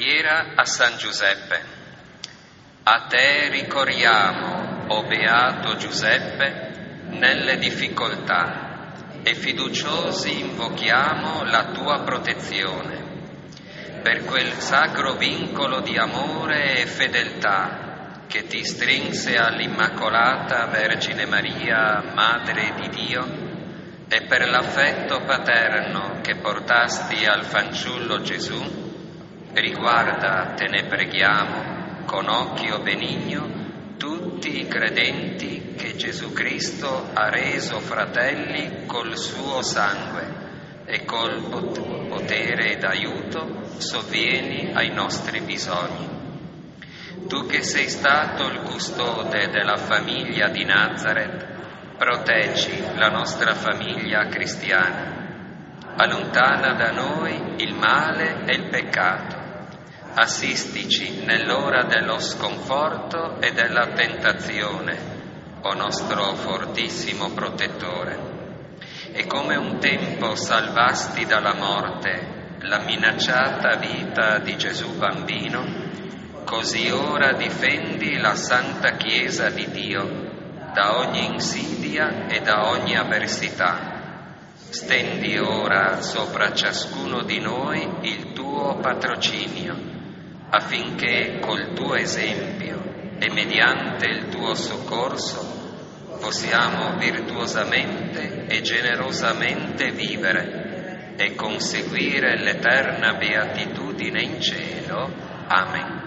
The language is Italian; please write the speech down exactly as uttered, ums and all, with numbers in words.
Preghiera a San Giuseppe. A te ricorriamo, o beato Giuseppe, nelle difficoltà, e fiduciosi invochiamo la tua protezione. Per quel sacro vincolo di amore e fedeltà che ti strinse all'Immacolata Vergine Maria, Madre di Dio, e per l'affetto paterno che portasti al fanciullo Gesù, riguarda, te ne preghiamo, con occhio benigno tutti i credenti che Gesù Cristo ha reso fratelli col suo sangue e col potere ed aiuto sovvieni ai nostri bisogni. Tu che sei stato il custode della famiglia di Nazareth, proteggi la nostra famiglia cristiana, allontana da noi il male e il peccato. Assistici nell'ora dello sconforto e della tentazione, o nostro fortissimo protettore. E come un tempo salvasti dalla morte la minacciata vita di Gesù bambino, così ora difendi la Santa Chiesa di Dio da ogni insidia e da ogni avversità. Stendi ora sopra ciascuno di noi il tuo patrocinio, affinché col tuo esempio e mediante il tuo soccorso possiamo virtuosamente e generosamente vivere e conseguire l'eterna beatitudine in cielo. Amen.